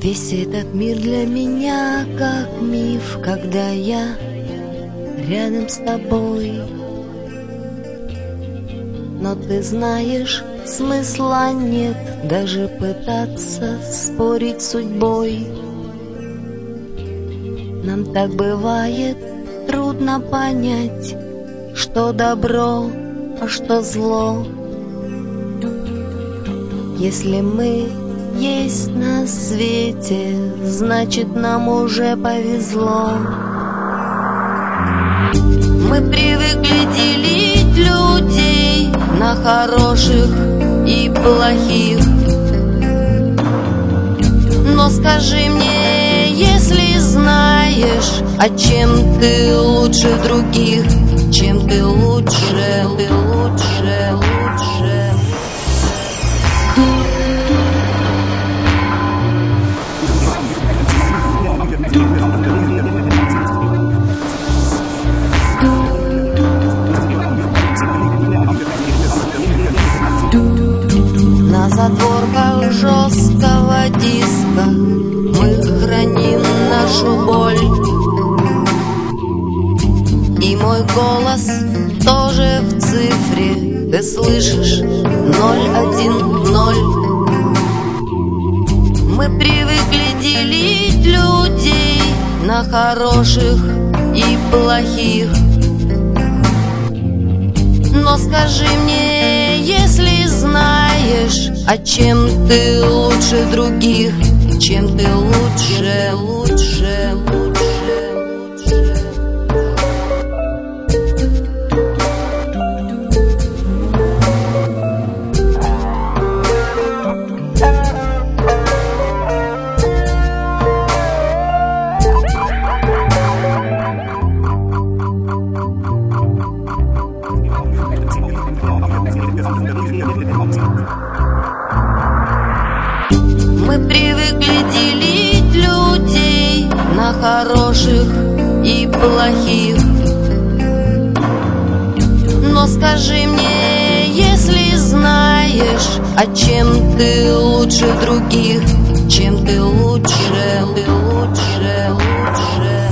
Весь этот мир для меня как миф, когда я рядом с тобой. Но ты знаешь, смысла нет даже пытаться спорить с судьбой. Нам так бывает трудно понять, что добро, а что зло. Если мы есть на свете, значит, нам уже повезло. Мы привыкли делить людей на хороших и плохих. Но скажи мне, если знаешь, а чем ты лучше других, чем ты лучше, ты лучше, лучше. На задворках жесткого диска мы храним нашу боль. И мой голос тоже в цифре, ты слышишь? 010. Мы привыкли делить людей на хороших и плохих. Но скажи мне, если знаешь, а чем ты лучше других, чем ты лучше, лучше, лучше. Мы привыкли делить людей на хороших и плохих. Но скажи мне, если знаешь, а чем ты лучше других, чем ты лучше, ты лучше, лучше.